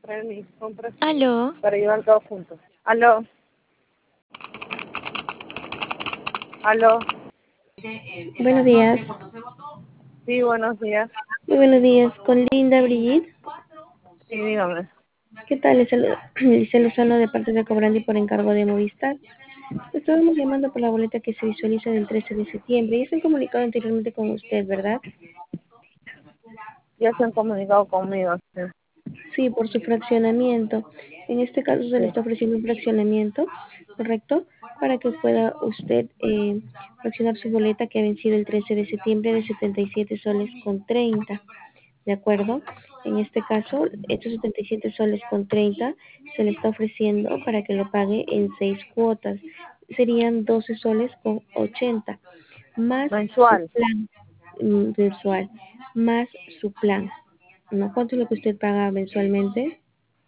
traer mis compras Aló, para llevar todos juntos. Aló, aló, buenos días. sí, buenos días. Muy buenos días, con Linda Brigitte. Sí, dígame. ¿Qué tal? Les saludo, Liceo Lozano de parte de Cobrandi por encargo de Movistar. Estábamos llamando por la boleta que se visualiza del 13 de septiembre y se han comunicado anteriormente con usted, ¿verdad? Ya se han comunicado conmigo. Sí, Sí, por su fraccionamiento. En este caso se le sí. está ofreciendo un fraccionamiento, ¿correcto? Para que pueda usted fraccionar su boleta que ha vencido el 13 de septiembre de 77 soles con 30. ¿De acuerdo? En este caso, estos 77 soles con 30 se le está ofreciendo para que lo pague en 6 cuotas. Serían 12 soles con 80, más su Mensual, plan mensual, más su plan. ¿No? ¿Cuánto es lo que usted paga mensualmente?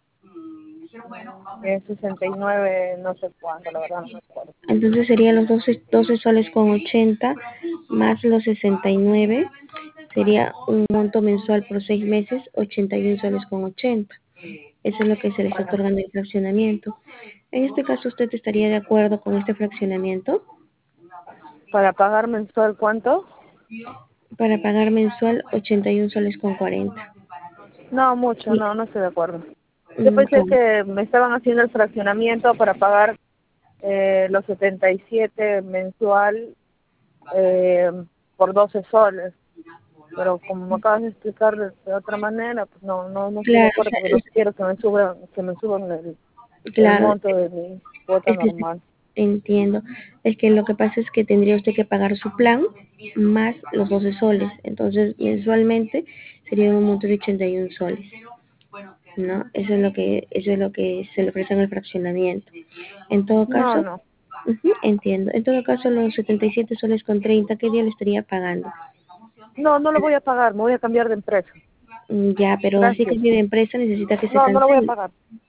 es 69, no sé cuánto, la verdad no me acuerdo. Entonces serían los 12 soles con 80 más los 69. Sería un monto mensual por 6 meses, 81 soles con 80. Eso es lo que se le está Para, otorgando el fraccionamiento. En este caso, ¿usted estaría de acuerdo con este fraccionamiento? para pagar mensual, ¿cuánto? Para pagar mensual 81 soles con 40. No, mucho, Sí, no estoy de acuerdo. Yo pensé ¿cómo? que me estaban haciendo el fraccionamiento para pagar los 77 mensual por 12 soles. Pero como me acabas de explicar de otra manera, pues no estoy de Claro, o acuerdo sea, porque no quiero que me suban el claro, monto de mi cuota es que normal. entiendo. Es que lo que pasa es que tendría usted que pagar su plan más los 12 soles. Entonces, mensualmente sería un monto de 81 soles. ¿No? Eso es lo que se le ofrece en el fraccionamiento. En todo No, caso, no. entiendo. En todo caso, los 77 soles con 30, ¿qué día le estaría pagando? No lo voy a pagar, me voy a cambiar de empresa. Ya, pero así que Gracias. si de empresa necesita que se No lo voy a cancele. pagar.